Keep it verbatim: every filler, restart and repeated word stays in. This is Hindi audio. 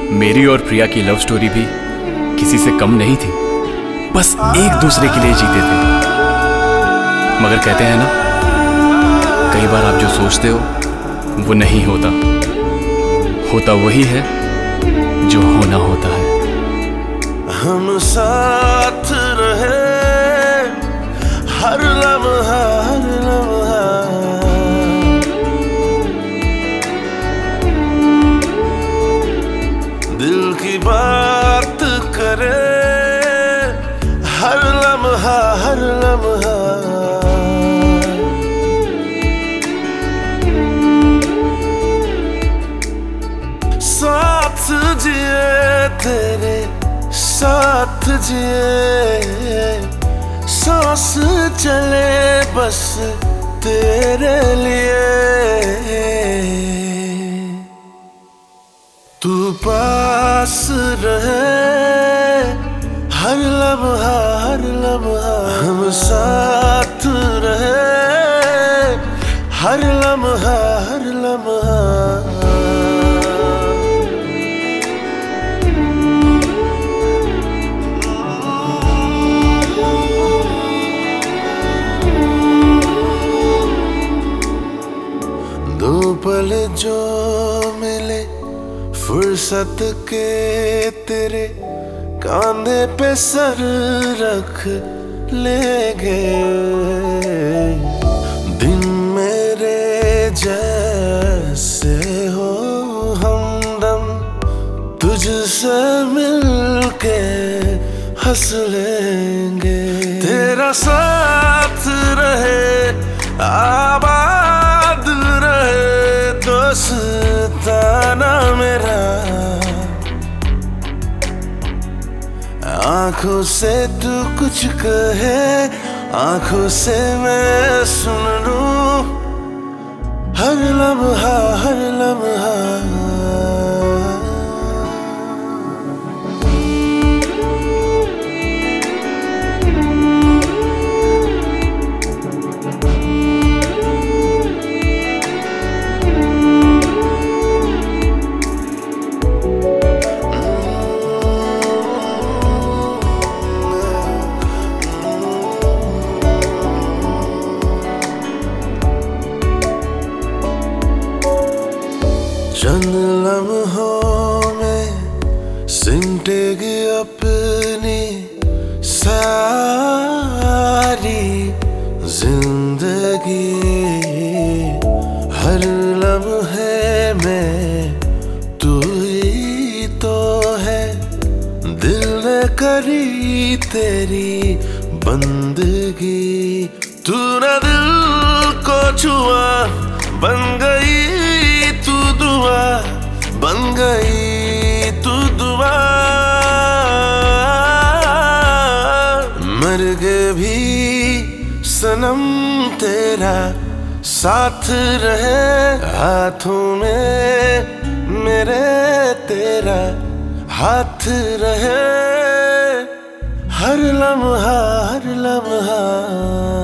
मेरी और प्रिया की लव स्टोरी भी किसी से कम नहीं थी। बस एक दूसरे के लिए जीते थे। मगर कहते हैं ना, कई बार आप जो सोचते हो वो नहीं होता, होता वही है जो होना होता है। हम साथ रहे हर लम्हा हर लम्हा, दिल की बात करे हर लम्हा हर लम्हा। साथ जिए तेरे साथ जिए, सांस चले बस तेरे लिए। तू पास रहे हर लम्हा हर लम्हा, हम साथ रहे हर लम्हा हर लम्हा। दो पल जो मिले फुर्सत के तेरे, कांधे पे सर रख लेंगे। दिन मेरे जैसे हो हमदम, तुझसे मिलके हंस लेंगे। तेरा साथ रहे आबाद रहे दोस्ताना मेरा, आंखों से तू कुछ कहे आंखों से मैं सुन लूं हर लम्हा हर लम्हा। चंद लम्हों में सिमटेगी अपनी सारी जिंदगी, हर लम्हे में तू ही तो है। दिल ने करी तेरी बंदगी, तू न दिल को छुआ बन गई तू दुआ, बन गई तू दुआ। मर गए भी सनम तेरा साथ रहे, हाथों में मेरे तेरा हाथ रहे हर लम्हा हर लम्हा।